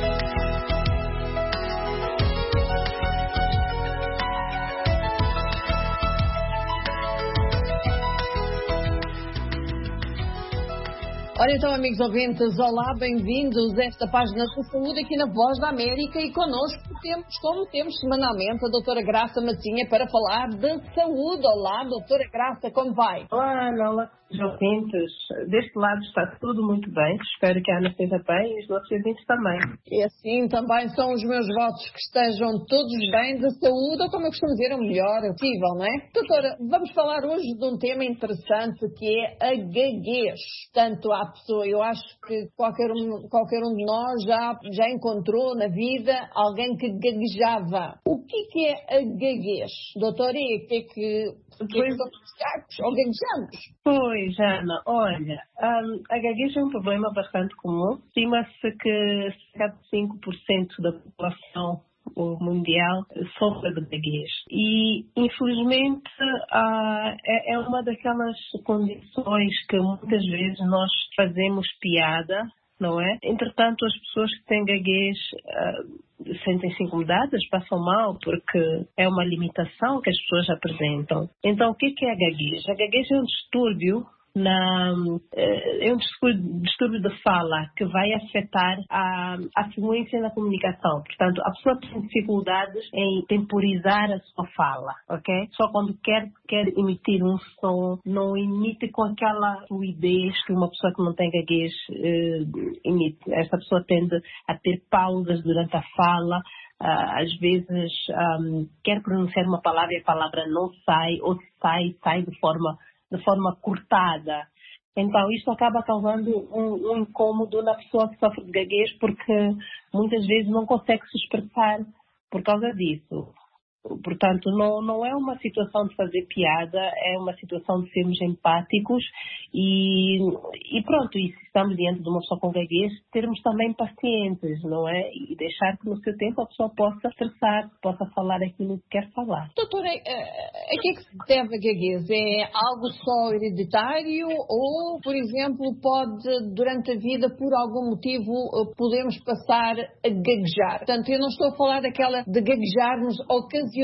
Ora então, amigos ouvintes, olá, bem-vindos a esta página de saúde aqui na Voz da América e connosco temos, como temos semanalmente, a doutora Graça Matzinha para falar de saúde. Olá, doutora Graça, como vai? Olá, Ana, olá, ouvintes. Deste lado está tudo muito bem. Espero que a Ana esteja bem e os nossos ouvintes também. E assim também são os meus votos, que estejam todos bem de saúde, ou como eu costumo dizer, o melhor possível, não é? Doutora, vamos falar hoje de um tema interessante que é a gaguez. Tanto há pessoa, eu acho que qualquer um, qualquer um de nós já, já encontrou na vida alguém que gaguejava. O que, que é a gaguez? Doutora, e o que é que, que, que somos gagos ou gaguejamos? Pois, Ana, olha, um, a gaguez é um problema bastante comum. Estima-se que cerca de cinco por cento da população mundial sofre de gaguez. E, infelizmente, uh, é, é uma daquelas condições que muitas vezes nós fazemos piada, não é? Entretanto, as pessoas que têm gaguez uh, sentem-se incomodadas, passam mal, porque é uma limitação que as pessoas apresentam. Então, o que é a gaguez? A gaguez é um distúrbio Na, é um distúrbio de fala que vai afetar a, a fluência na comunicação. Portanto, a pessoa tem dificuldades em temporizar a sua fala, ok? Só quando quer, quer emitir um som, não emite com aquela fluidez que uma pessoa que não tem gaguez eh, emite. Esta pessoa tende a ter pausas durante a fala. Uh, às vezes um, quer pronunciar uma palavra e a palavra não sai, ou sai, sai de forma de forma cortada. Então, isto acaba causando um, um incômodo na pessoa que sofre de gaguez, porque muitas vezes não consegue se expressar por causa disso. Portanto, não, não é uma situação de fazer piada, é uma situação de sermos empáticos e, e pronto, e se estamos diante de uma pessoa com gaguez, termos também pacientes, não é? E deixar que no seu tempo a pessoa possa expressar, possa falar aquilo que quer falar. Doutora, a que é que se deve a gaguez? É algo só hereditário ou, por exemplo, pode, durante a vida, por algum motivo, podemos passar a gaguejar? Portanto, eu não estou a falar daquela de gaguejarmos ocasionalmente,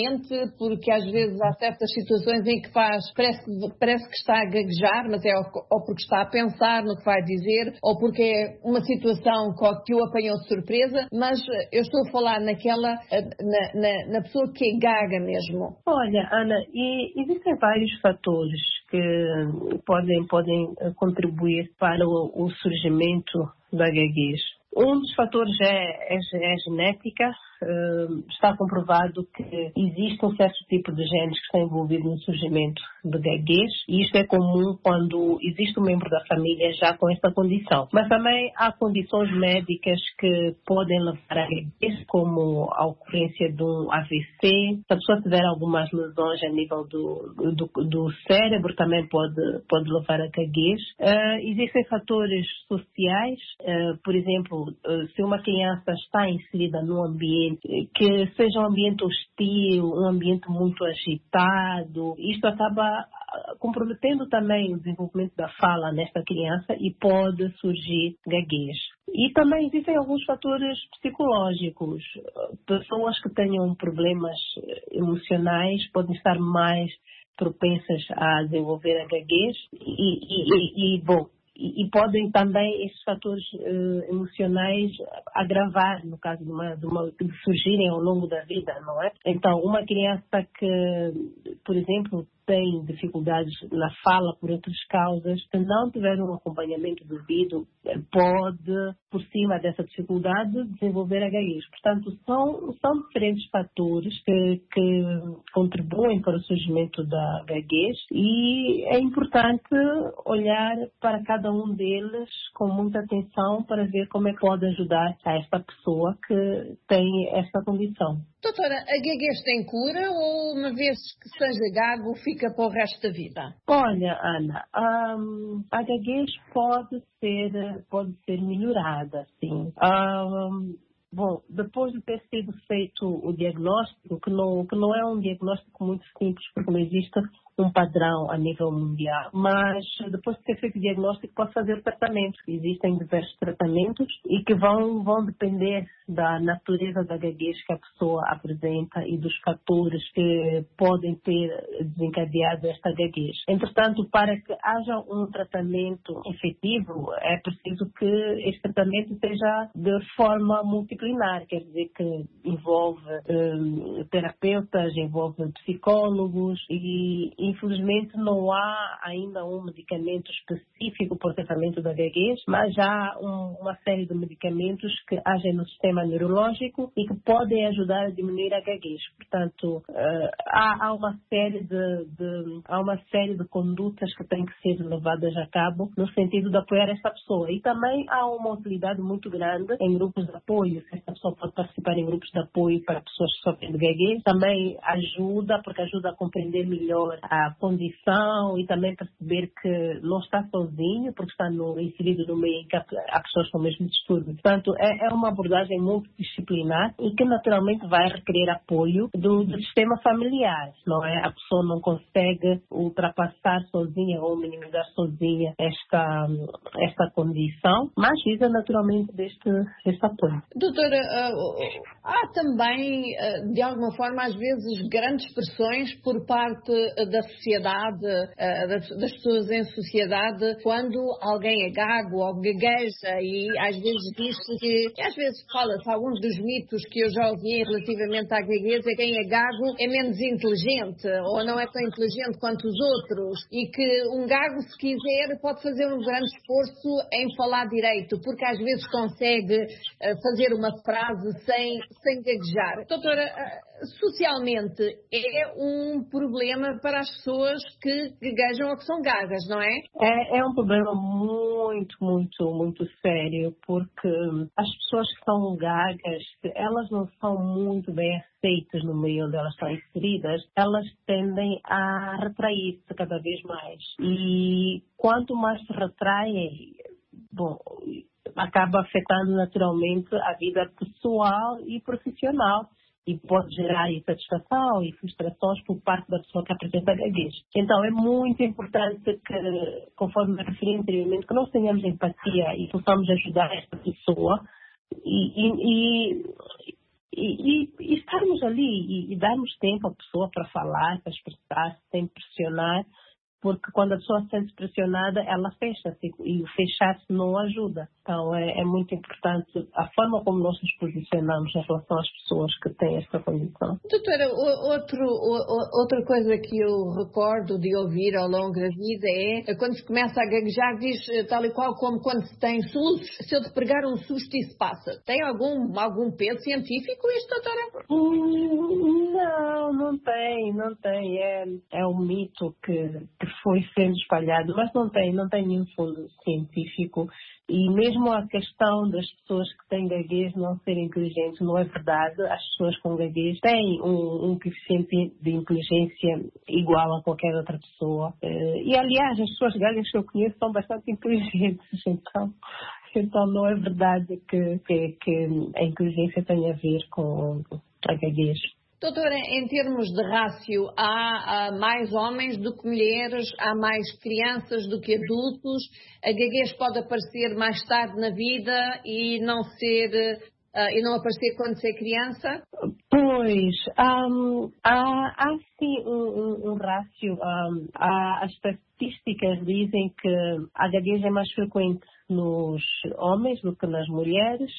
porque às vezes há certas situações em que faz, parece, parece que está a gaguejar, mas é ou porque está a pensar no que vai dizer, ou porque é uma situação que o apanhou de surpresa, mas eu estou a falar naquela, na, na, na pessoa que é gaga mesmo. Olha, Ana, e existem vários fatores que podem, podem contribuir para o, o surgimento da gaguez. Um dos fatores é, é, é a genética. Uh, está comprovado que existe um certo tipo de genes que estão envolvidos no surgimento de gaguez, e isto é comum quando existe um membro da família já com esta condição. Mas também há condições médicas que podem levar a gaguez, como a ocorrência de um A V C. Se a pessoa tiver algumas lesões a nível do, do, do cérebro, também pode, pode levar a gaguez. Uh, existem fatores sociais, uh, por exemplo, uh, se uma criança está inserida num ambiente que seja um ambiente hostil, um ambiente muito agitado, isto acaba comprometendo também o desenvolvimento da fala nesta criança e pode surgir gaguez. E também existem alguns fatores psicológicos. Pessoas que tenham problemas emocionais podem estar mais propensas a desenvolver a gaguez e, e, e bom, E, e podem também esses fatores uh, emocionais agravar, no caso de, uma, de, uma, de surgirem ao longo da vida, não é? Então, uma criança que, por exemplo, têm dificuldades na fala por outras causas, se não tiver um acompanhamento devido, pode, por cima dessa dificuldade, desenvolver gaguez. Portanto, são, são diferentes fatores que, que contribuem para o surgimento da gaguez e é importante olhar para cada um deles com muita atenção para ver como é que pode ajudar a esta pessoa que tem esta condição. Doutora, a gaguez tem cura ou uma vez que seja gago fica para o resto da vida? Olha, Ana, um, a gaguez pode ser, pode ser melhorada, sim. Um, Bom, depois de ter sido feito o diagnóstico, que não, que não é um diagnóstico muito simples, porque não existe um padrão a nível mundial, mas depois de ter feito o diagnóstico pode fazer o tratamento. Existem diversos tratamentos e que vão, vão depender da natureza da gaguez que a pessoa apresenta e dos fatores que podem ter desencadeado esta gaguez. Entretanto, para que haja um tratamento efetivo, é preciso que este tratamento seja de forma multidisciplinar, quer dizer que envolve um, terapeutas, envolve psicólogos e, infelizmente, não há ainda um medicamento específico para o tratamento da gaguez, mas há um, uma série de medicamentos que agem no sistema neurológico e que podem ajudar a diminuir a gaguez. Portanto, uh, há, há uma série de, de há uma série de condutas que têm que ser levadas a cabo no sentido de apoiar esta pessoa. E também há uma utilidade muito grande em grupos de apoio. Esta pessoa pode participar em grupos de apoio para pessoas que sofrem de gaguez. Também ajuda, porque ajuda a compreender melhor a condição e também perceber que não está sozinho, porque está no, inserido no meio em que há pessoas com o mesmo distúrbio. Portanto, é, é uma abordagem multidisciplinar e que naturalmente vai requerer apoio do, do sistema familiar, não é? A pessoa não consegue ultrapassar sozinha ou minimizar sozinha esta, esta condição, mas precisa naturalmente deste, deste apoio. Doutora, uh, há também, uh, de alguma forma, às vezes, grandes pressões por parte da sociedade, uh, das, das pessoas em sociedade, quando alguém é gago ou gagueja, e às vezes diz-se que, que às vezes fala-se alguns dos mitos que eu já ouvi relativamente à gaguez, é quem é gago é menos inteligente ou não é tão inteligente quanto os outros, e que um gago, se quiser, pode fazer um grande esforço em falar direito, porque às vezes consegue uh, fazer uma frase sem, sem gaguejar. Doutora, uh, socialmente é um problema para as pessoas que gaguejam ou que são gagas, não é? é? É um problema muito, muito, muito sério, porque as pessoas que são gagas, elas não são muito bem aceitas no meio onde elas estão inseridas, elas tendem a retrair-se cada vez mais. E quanto mais se retraem, bom, acaba afetando naturalmente a vida pessoal e profissional e pode gerar insatisfação e frustrações por parte da pessoa que apresenta gaguez. Então é muito importante que, conforme me referi anteriormente, que nós tenhamos empatia e possamos ajudar esta pessoa e, e, e, e, e estarmos ali e, e darmos tempo à pessoa para falar, para expressar, sem pressionar, porque quando a pessoa se sente pressionada, ela fecha-se e o fechar-se não ajuda. Então é, é muito importante a forma como nós nos posicionamos em relação às pessoas que têm esta condição. Doutora, outro, outra coisa que eu recordo de ouvir ao longo da vida é quando se começa a gaguejar, diz tal e qual como quando se tem sustos, se eu te pregar um susto isso passa. Tem algum, algum peso científico isto, doutora? Hum, não, não tem, não tem. É, é um mito que, que foi sendo espalhado, mas não tem, não tem nenhum fundo científico. E mesmo a questão das pessoas que têm gaguez não serem inteligentes, não é verdade. As pessoas com gaguez têm um, um coeficiente de inteligência igual a qualquer outra pessoa. E, aliás, as pessoas gagas que eu conheço são bastante inteligentes, então... Então não é verdade que, que, que a inteligência tem a ver com a gaguez. Doutora, em termos de rácio, há, há mais homens do que mulheres, há mais crianças do que adultos, a gaguez pode aparecer mais tarde na vida e não ser... Uh, e não aparecer quando se é criança? Pois, um, há, há sim um, um, um rácio. Um, há as estatísticas dizem que a gaguez é mais frequente nos homens do que nas mulheres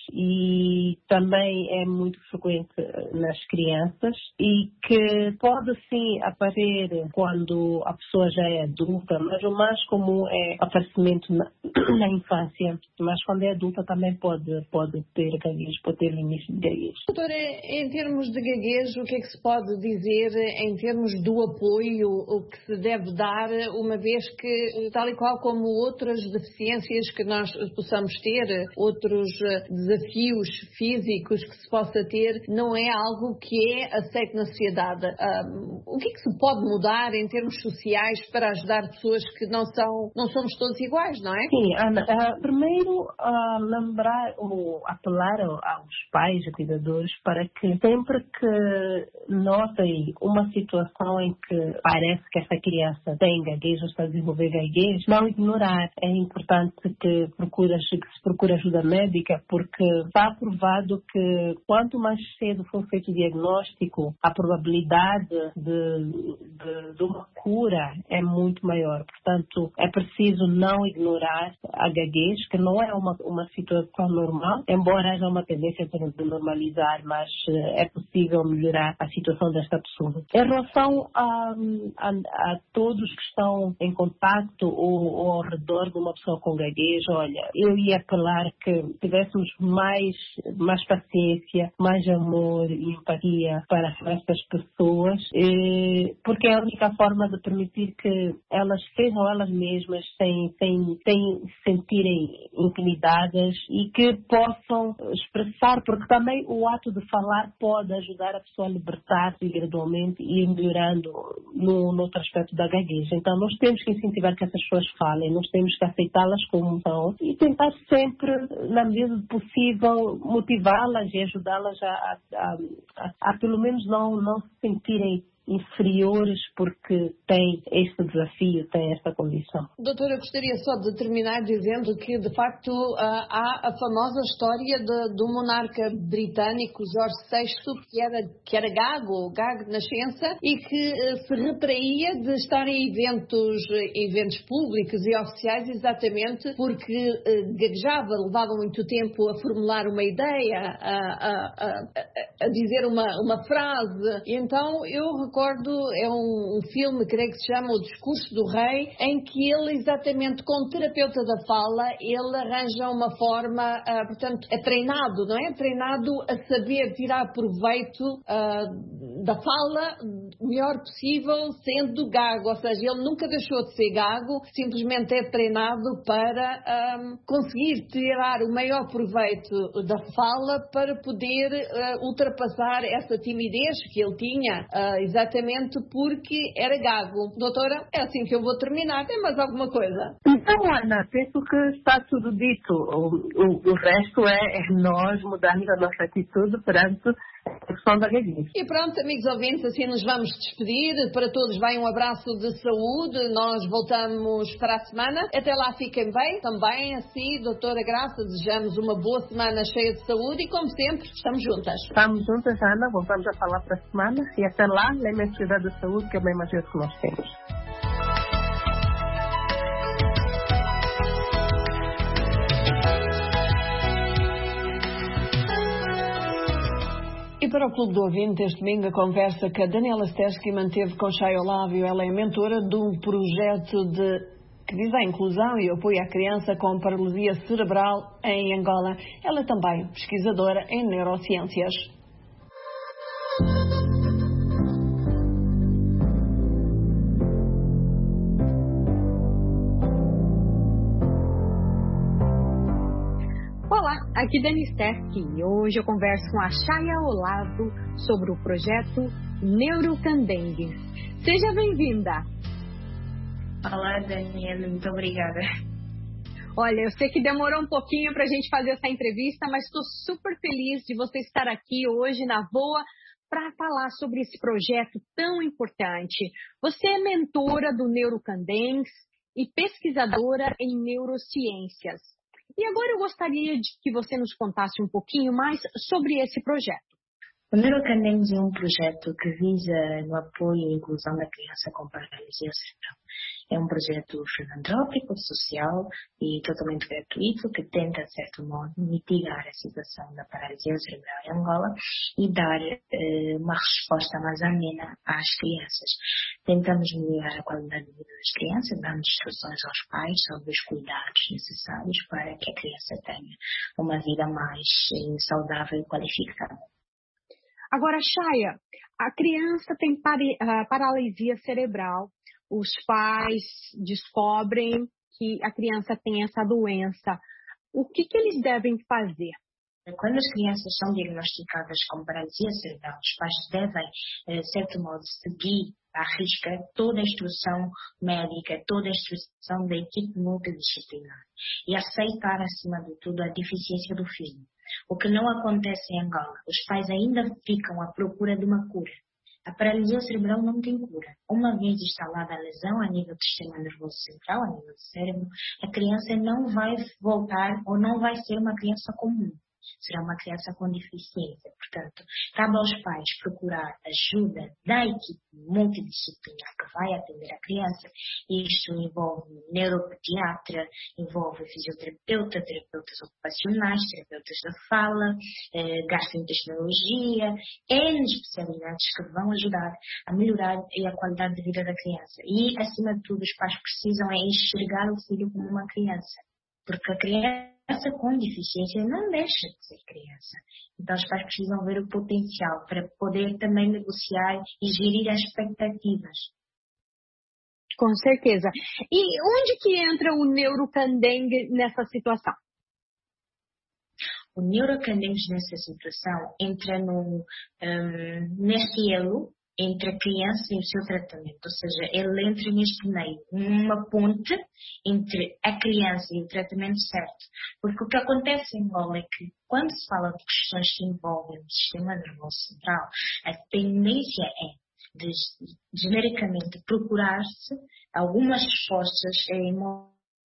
e também é muito frequente nas crianças e que pode sim aparecer quando a pessoa já é adulta, mas o mais comum é aparecimento na, na infância, mas quando é adulta também pode, pode ter gaguez, pode ter início de gaguez. Doutora, em termos de gaguez, o que é que se pode dizer em termos do apoio o que se deve dar, uma vez que, tal e qual como outras deficiências que nós possamos ter, outros desafios físicos que se possa ter, não é algo que é aceito na sociedade. Um, o que é que se pode mudar em termos sociais para ajudar pessoas que não são, não somos todos iguais, não é? Sim, Ana, uh, primeiro uh, lembrar ou apelar aos pais e cuidadores para que sempre que notem uma situação em que parece que essa criança tem gaguez ou está a desenvolver gaguez, não ignorar. É importante que procure, que se procure ajuda médica, porque está provado que quanto mais cedo for feito o diagnóstico, a probabilidade de, de, de uma cura é muito maior. Portanto, é preciso não ignorar a gaguez, que não é uma, uma situação normal, embora haja uma tendência de normalizar, mas é possível melhorar a situação desta pessoa. Em relação a, a, a todos que estão em contacto ou, ou ao redor de uma pessoa com gaguez, olha, eu ia apelar que tivéssemos mais, mais paciência, mais amor e empatia para estas pessoas, porque é a única forma de permitir que elas sejam elas mesmas sem, sem, sem se sentirem intimidadas e que possam expressar, porque também o ato de falar pode ajudar a pessoa a libertar-se gradualmente e ir melhorando no, no outro aspecto da gaguez. Então nós temos que incentivar que essas pessoas falem, nós temos que aceitá-las como são e tentar sempre, na medida do possível, motivá-las e ajudá-las a, a, a, a, a pelo menos não, não se sentirem inferiores porque têm este desafio, têm esta condição. Doutora, eu gostaria só de terminar dizendo que, de facto, há a famosa história de, do monarca britânico Jorge sexto, que era, que era gago, gago de nascença, e que se retraía de estar em eventos, eventos públicos e oficiais exatamente porque gaguejava, levava muito tempo a formular uma ideia, a, a, a, a dizer uma, uma frase. E então eu recordo, é um, um filme, creio que se chama O Discurso do Rei, em que ele, exatamente com o terapeuta da fala, ele arranja uma forma, uh, portanto, é treinado, não é? Treinado a saber tirar proveito uh, da fala o melhor possível, sendo gago, ou seja, ele nunca deixou de ser gago, simplesmente é treinado para um, conseguir tirar o maior proveito da fala para poder uh, ultrapassar essa timidez que ele tinha, uh, exatamente porque era gago. Doutora, é assim que eu vou terminar. Tem mais alguma coisa? Então, Ana, penso que está tudo dito. O, o, o resto é, é nós mudarmos a nossa atitude perante a questão da gaguez. E pronto, amigos ouvintes, assim nos vamos despedir. Para todos vai um abraço de saúde. Nós voltamos para a semana. Até lá fiquem bem. Também assim, doutora Graça, desejamos uma boa semana cheia de saúde e, como sempre, estamos juntas. Estamos juntas, Ana. Voltamos a falar para a semana. E até lá, lembre-se de cuidar da saúde, que é bem mais que nós temos. E para o Clube do Ouvinte, este domingo, a conversa que a Daniela Stersky manteve com Chay Olávio. Ela é mentora de um projeto de, que visa a inclusão e apoio à criança com paralisia cerebral em Angola. Ela é também pesquisadora em neurociências. Aqui Dani Stersky e hoje eu converso com a Chaya Olavo sobre o projeto Neurocandengues. Seja bem-vinda! Olá, Daniela, muito obrigada. Olha, eu sei que demorou um pouquinho para a gente fazer essa entrevista, mas estou super feliz de você estar aqui hoje na Voa para falar sobre esse projeto tão importante. Você é mentora do Neurocandengues e pesquisadora em neurociências. E agora eu gostaria de que você nos contasse um pouquinho mais sobre esse projeto. O Neurocandengues é um projeto que visa o apoio e inclusão da criança com paralisia cerebral. É um projeto filantrópico, social e totalmente gratuito que tenta, de certo modo, mitigar a situação da paralisia cerebral em Angola e dar eh, uma resposta mais amena às crianças. Tentamos melhorar a qualidade de vida das crianças, dando instruções aos pais sobre os cuidados necessários para que a criança tenha uma vida mais eh, saudável e qualificada. Agora, Chaya, a criança tem pari- uh, paralisia cerebral. Os pais descobrem que a criança tem essa doença. O que, que eles devem fazer? Quando as crianças são diagnosticadas com paralisia cerebral, os pais devem, de certo modo, seguir à risca toda a instrução médica, toda a instrução da equipe multidisciplinar e aceitar, acima de tudo, a deficiência do filho. O que não acontece em Angola, os pais ainda ficam à procura de uma cura. A paralisia cerebral não tem cura. Uma vez instalada a lesão a nível do sistema nervoso central, a nível do cérebro, a criança não vai voltar ou não vai ser uma criança comum. Será uma criança com deficiência. Portanto, cabe aos pais procurar ajuda da equipe multidisciplinar que vai atender a criança. Isto envolve neuropediatra, envolve fisioterapeuta, terapeutas ocupacionais, terapeutas da fala, eh, gastroenterologia, N especialidades que vão ajudar a melhorar a qualidade de vida da criança. E, acima de tudo, os pais precisam é enxergar o filho como uma criança. Porque a criança com deficiência não deixa de ser criança. Então os pais precisam ver o potencial para poder também negociar e gerir as expectativas. Com certeza. E onde que entra o neurocandengue nessa situação? O neurocandengue nessa situação entra no, um, neste elo entre a criança e o seu tratamento, ou seja, ele entra neste meio, numa ponte entre a criança e o tratamento certo. Porque o que acontece em Angola é que, quando se fala de questões que envolvem o sistema nervoso central, a tendência é, de, genericamente, procurar-se algumas respostas em modo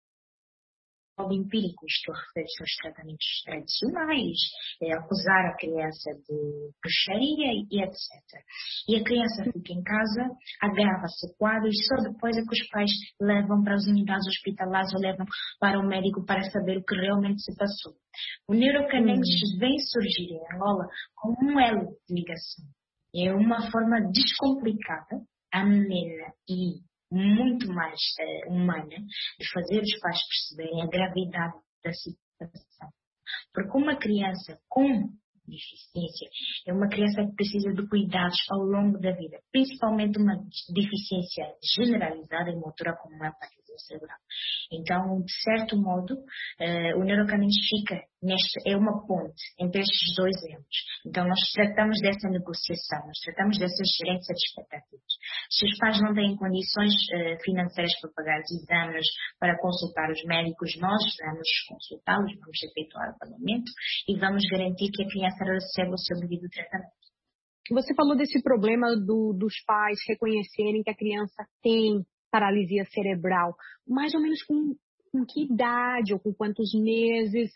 empírico, isto refere-se aos tratamentos tradicionais, é, acusar a criança de bruxaria e etcétera. E a criança fica em casa, agrava-se o quadro e só depois é que os pais levam para as unidades hospitalares ou levam para o médico para saber o que realmente se passou. O neurocandengue hum. vem surgir em Angola como um elo de ligação. É uma forma descomplicada, amena e muito mais uh, humana de fazer os pais perceberem a gravidade da situação. Porque uma criança com deficiência é uma criança que precisa de cuidados ao longo da vida, principalmente uma deficiência generalizada em motora como a paralisia cerebral. Então, de certo modo, uh, o neurocandengue fica nesta, é uma ponte entre estes dois elos. Então, nós tratamos dessa negociação, nós tratamos dessa gerência de expectativas. Se os pais não têm condições uh, financeiras para pagar os exames, para consultar os médicos, nós vamos consultá-los, vamos efetuar o pagamento e vamos garantir que a criança receba o seu devido tratamento. Você falou desse problema do, dos pais reconhecerem que a criança tem paralisia cerebral. Mais ou menos com, com que idade ou com quantos meses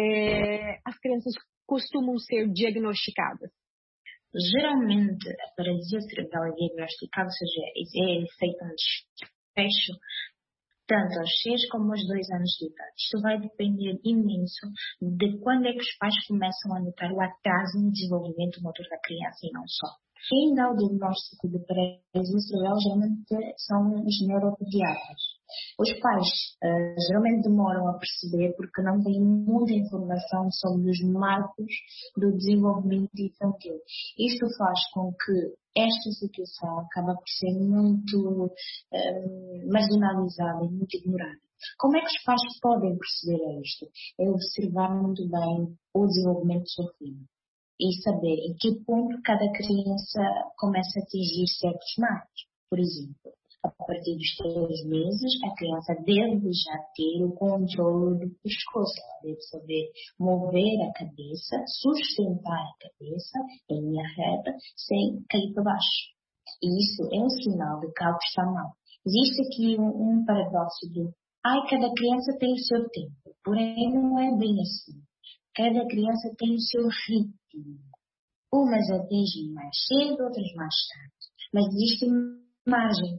é, as crianças costumam ser diagnosticadas? Geralmente, a paralisia cerebral é diagnosticada, ou seja, é feita um desfecho tanto aos seis como aos dois anos de idade. Isto vai depender imenso de quando é que os pais começam a notar o atraso no desenvolvimento motor da criança e não só. Quem dá o diagnóstico de paralisia cerebral geralmente são os neuropediatras. Os pais uh, geralmente demoram a perceber porque não têm muita informação sobre os marcos do desenvolvimento infantil. Isto faz com que esta situação acabe por ser muito uh, marginalizada e muito ignorada. Como é que os pais podem perceber isto? É observar muito bem o desenvolvimento do seu filho e saber em que ponto cada criança começa a atingir certos marcos. Por exemplo, a partir dos três meses, a criança deve já ter o controle do pescoço. Ela deve saber mover a cabeça, sustentar a cabeça em linha reta, sem cair para baixo. E isso é um sinal de que algo está mal. Existe aqui um, um paradoxo de, ai, cada criança tem o seu tempo. Porém, não é bem assim. Cada criança tem o seu ritmo. Umas atingem mais cedo, outras mais tarde. Mas existem margens.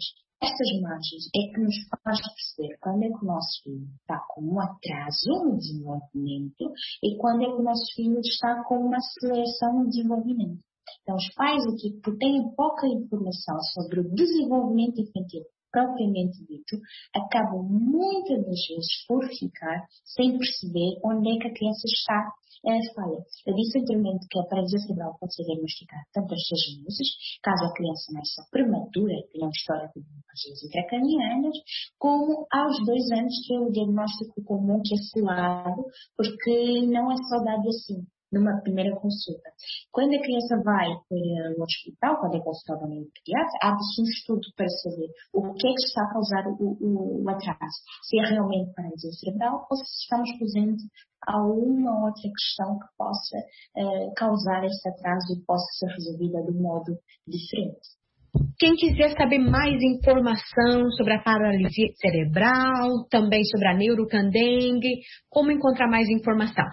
estas margens é que nos faz perceber quando é que o nosso filho está com um atraso no desenvolvimento e quando é que o nosso filho está com uma aceleração no desenvolvimento. Então, os pais aqui que têm pouca informação sobre o desenvolvimento infantil propriamente dito, acabam muitas das vezes por ficar sem perceber onde é que a criança está a falha. Eu disse anteriormente que a paralisia cerebral pode ser diagnosticada tanto aos seis meses, caso a criança nasça prematura e tenha uma história de hemorragias intracranianas, como aos dois anos, que é o diagnóstico comum que é selado, porque não é só dado assim, numa primeira consulta. Quando a criança vai para o hospital, quando é consultada ao pediatra, abre-se um estudo para saber o que é que está a causar o, o, o atraso. Se é realmente paralisia cerebral ou se estamos presentes a uma outra questão que possa uh, causar esse atraso e possa ser resolvida de um modo diferente. Quem quiser saber mais informação sobre a paralisia cerebral, também sobre a neurocandengue, como encontrar mais informação?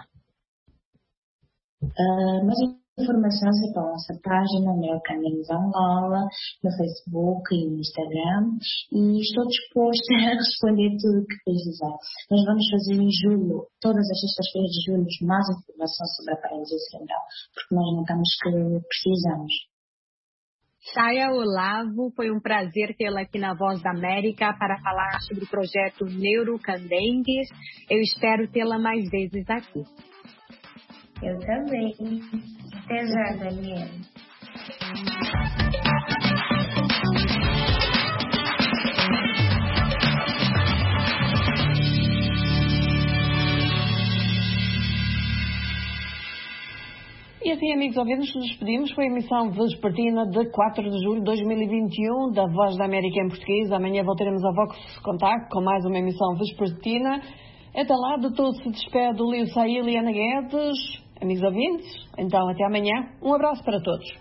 Uh, mais informações é pela nossa página Neurocandengue Angola, no Facebook e no Instagram, e estou disposta a responder tudo o que precisar. Nós vamos fazer em julho, todas as sextas-feiras de julho, mais informação sobre a paralisia cerebral, porque nós notamos que precisamos. Chaya Olavo, foi um prazer tê-la aqui na Voz da América para falar sobre o projeto Neurocandengue. Eu espero tê-la mais vezes aqui. Eu também. Até já, Daniel. E assim, amigos ouvintes, nos despedimos. Foi a emissão vespertina de quatro de julho de dois mil e vinte e um da Voz da América em português. Amanhã voltaremos a Vox Contact com mais uma emissão vespertina. Até lá, de todo se despede o Lio Sail e Ana Guedes. Amigos ouvintes, então até amanhã. Um abraço para todos.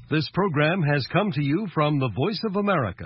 This program has come to you from the Voice of America,